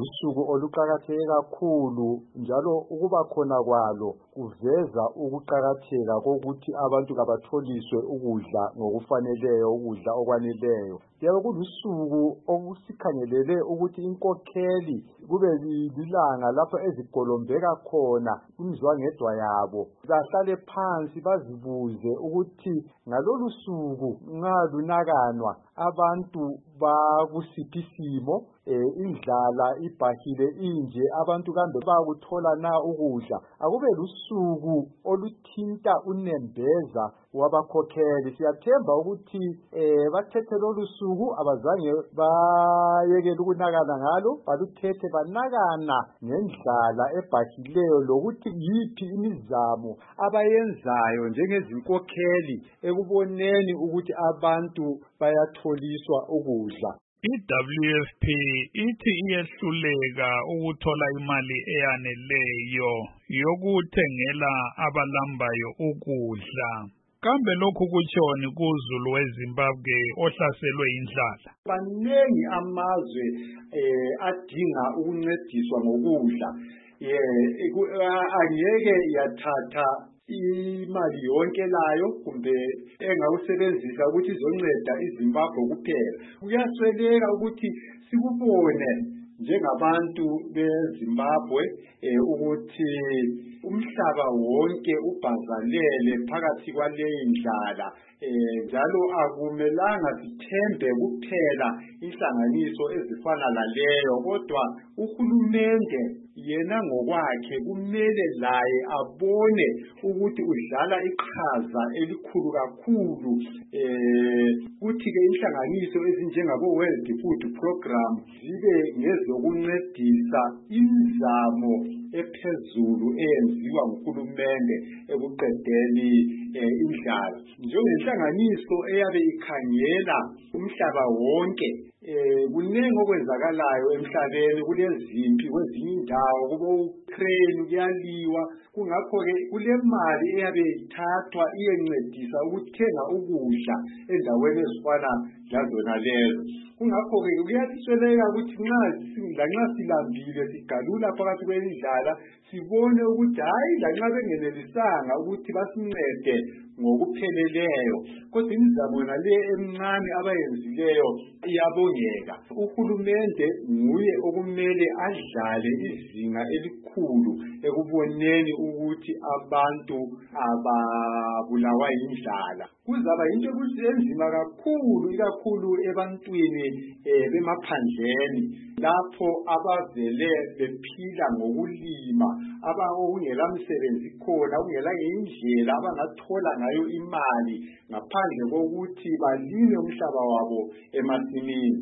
Usuku oluqakatheke kakhulu njalo ukuba khona kwalo kuveza ukuqakatheka kokuthi abantu kabatholiswe ukudla ngokufaneleyo, ukudla okwaneleyo. Kuyabe kulusuku okusikhangelele ukuthi inkokheli kube lilanga lapho ezigolombeka khona kumzwangedwa yabo, bahlale phansi bazibuze ukuthi ngalolu suku nxa lunakanwa abantu bakusiphi isimo, indlala ibhahile inje, abantu kambe bayakuthola na ukudla. Akube lusuku oluthinta unembeza wabakhokheli. Siyathemba ukuthi bathethe lolu suku abazange bayekele ukunakana ngalo, baluthethe banakana ngendlala ebhahileyo lokuthi yiphi imizamo abayenzayo njengezinkokheli ekuboneni ukuthi abantu bayatholiswa ukudla. I-WFP ithi iyehluleka ukuthola imali eyaneleyo yokuthengela abalambayo ukudla. Kambe lokhu kutshoni kuzulu weZimbabwe ohlaselwe indlala? Banengi amazwe adinga ukuncediswa ngokudla. Angeke yathatha imali yonke layo kumbe engawusebenzisa ukuthi izonceda iZimbabwe kuphela. Kuyasweleka ukuthi sikubone njengabantu beZimbabwe ukuthi umhlaba wonke ubhazalele phakathi kwaleyi ndlala, njalo akumelanga sithembe kuphela inhlanganiso ezifana laleyo, kodwa uhulumende yena ngokwakhe kumele laye abone ukuthi udlala iqhaza elikhulu kakhulu. Kuthi-ke inhlanganiso ezinjengabo World Food Program zibe ngezokuncedisa imizamo ephezulu eyenziwa nguhulumende ekuqedeni indlala. Njengenhlanganiso eyabe ikhangela umhlaba wonke, kunengi okwenzakalayo emhlabeni, kulezimpi kwezinye indawo, kubo-Ukraine kuyaliwa. Kungakho-ke kulemali eyabe ithathwa iyencedisa ukuthenga ukudla endaweni ezifana lazona lezo. Kungakho-ke kuyasweleka ukuthi lanxa silambile sigalula phakathi kwendlala, sibone ukuthi hayi, lanxa bengenelisanga ukuthi basincede ngokupheleleyo, kodwa imizamo yonale emncane abayenzileyo iyabongeka. Uhulumende nguye okumele adlale izinga elikhulu ekuboneni ukuthi abantu ababulawa yindlala. Kuzaba yinto enzima kakhulu, ikakhulu ebantwini bemaphandleni, lapho abavele bephila ngokulima, okungela msebenzi khona, okungela indlela abangathola ngayo imali ngaphandle kokuthi balime umhlaba wabo emasimini.